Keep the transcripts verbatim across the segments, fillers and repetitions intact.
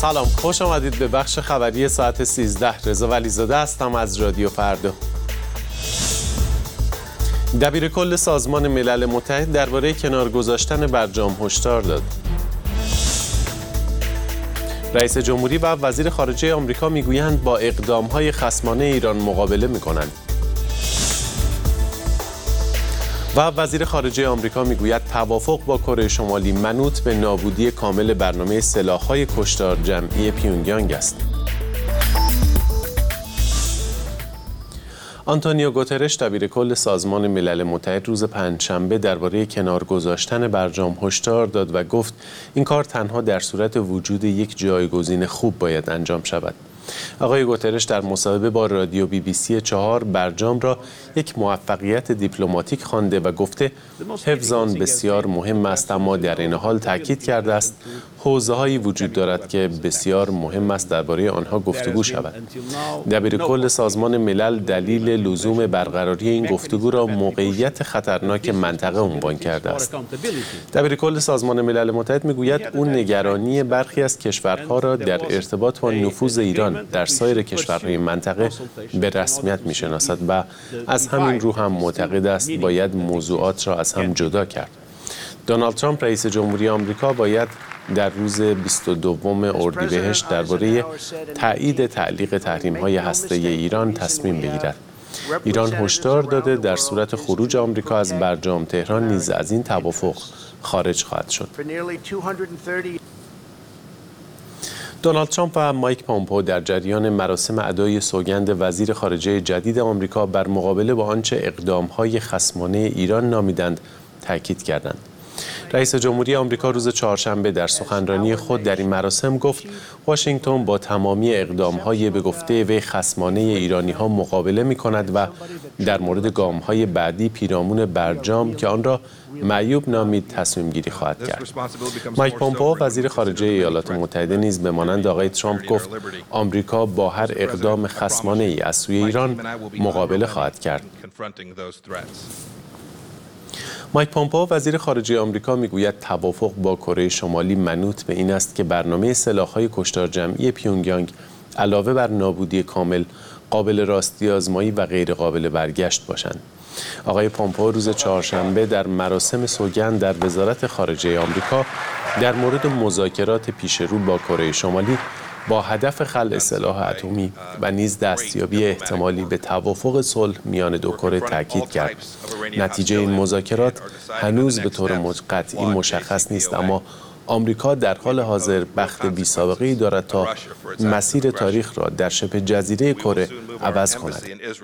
سلام، خوش آمدید به بخش خبری ساعت سیزده. رضا ولیزاده هستم از رادیو فردا. دبیر کل سازمان ملل متحد درباره کنار گذاشتن برجام هشدار داد. رئیس جمهوری و وزیر خارجه آمریکا میگویند با اقدام‌های خصمانه ایران مقابله می‌کنند. و وزیر خارجه آمریکا میگوید توافق با کره شمالی منوط به نابودی کامل برنامه سلاح‌های کشتار جمعی پیونگیانگ است. آنتونیو گوترش دبیر کل سازمان ملل متحد روز پنجشنبه درباره کنار گذاشتن برجام هشدار داد و گفت این کار تنها در صورت وجود یک جایگزین خوب باید انجام شود. آقای گوترش در مصاحبه با رادیو بی بی سی چهار برجام را یک موفقیت دیپلماتیک خوانده و گفته حفظ آن بسیار مهم است، اما در این حال تاکید کرده است حوزه‌هایی وجود دارد که بسیار مهم است درباره آنها گفتگو شود. دبیر کل سازمان ملل دلیل لزوم برقراری این گفتگو را موقعیت خطرناک منطقه عنوان کرده است. دبیر کل سازمان ملل متحد میگوید او نگرانی برخی از کشورها را در ارتباط با نفوذ ایران در سایر کشورهای منطقه به رسمیت میشناسد و از همین رو هم معتقد است باید موضوعات را از هم جدا کرد. دونالد ترامپ رئیس جمهوری آمریکا باید در روز بیست و دوم اردیبهشت درباره تایید تعلیق تحریم‌های هسته‌ای ایران تصمیم بگیرد. ایران هشدار داده در صورت خروج آمریکا از برجام تهران نیز از این توافق خارج خواهد شد. دونالد ترامپ و مایک پومپئو در جریان مراسم ادای سوگند وزیر خارجه جدید آمریکا بر مقابله با آنچه اقدام‌های خصمانه ایران نامیدند تاکید کردند. رئیس جمهوری آمریکا روز چهارشنبه در سخنرانی خود در این مراسم گفت واشنگتن با تمامی اقدام‌های به گفته وی خصمانه ایرانی‌ها مقابله می‌کند و در مورد گام‌های بعدی پیرامون برجام که آن را معیوب نامید تصمیم گیری خواهد کرد. مایک پومپئو وزیر خارجه ایالات متحده نیز به مانند آقای ترامپ گفت آمریکا با هر اقدام خصمانه‌ای از سوی ایران مقابله خواهد کرد. مایک پومپئو وزیر خارجه آمریکا میگوید توافق با کره شمالی منوط به این است که برنامه سلاح‌های کشتار جمعی پیونگیانگ علاوه بر نابودی کامل قابل راستی آزمایی و غیر قابل برگشت باشند. آقای پومپئو روز چهارشنبه در مراسم سوگند در وزارت خارجه آمریکا در مورد مذاکرات پیش رو با کره شمالی با هدف خلع سلاح اتمی و نیز دستیابی احتمالی به توافق صلح میان دو کره تاکید کرد. نتیجه این مذاکرات هنوز به طور قطعی مشخص نیست، اما آمریکا در حال حاضر بخت بی‌سابقه‌ای دارد تا مسیر تاریخ را در شبه جزیره کره عوض کند.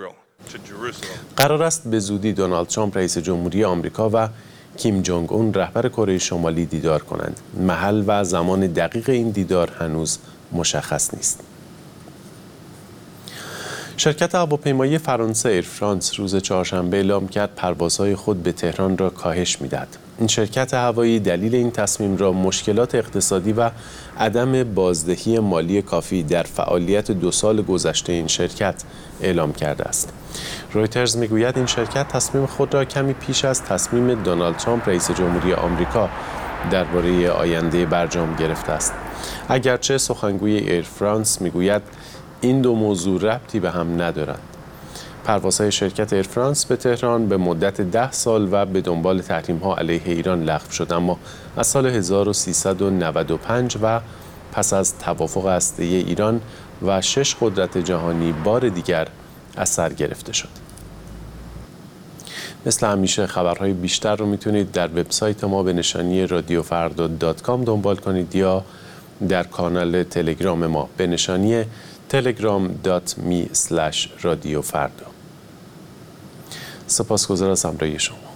قرار است به زودی دونالد ترامپ رئیس جمهوری آمریکا و کیم جونگ اون رهبر کره شمالی دیدار کنند. محل و زمان دقیق این دیدار هنوز مشخص نیست. شرکت هواپیمایی فرانسه ایر فرانس روز چهارشنبه اعلام کرد پروازهای خود به تهران را کاهش می‌دهد. این شرکت هوایی دلیل این تصمیم را مشکلات اقتصادی و عدم بازدهی مالی کافی در فعالیت دو سال گذشته این شرکت اعلام کرده است. رویترز میگوید این شرکت تصمیم خود را کمی پیش از تصمیم دونالد ترامپ رئیس جمهوری آمریکا درباره آینده برجام گرفته است. اگرچه سخنگوی ایر فرانس میگوید این دو موضوع ربطی به هم ندارند. پروازهای شرکت ایر فرانس به تهران به مدت ده سال و به دنبال تحریم‌ها علیه ایران لغو شد، اما از سال هزار و سیصد و نود و پنج و پس از توافق هسته‌ای ایران و شش قدرت جهانی بار دیگر از سر گرفته شد. مثل همیشه خبرهای بیشتر رو میتونید در وبسایت ما به نشانی رادیو فردا دات کام دنبال کنید یا در کانال تلگرام ما به نشانی تلگرام دات می اسلش رادیو فردا. سپاسگزارم از همراهی شما.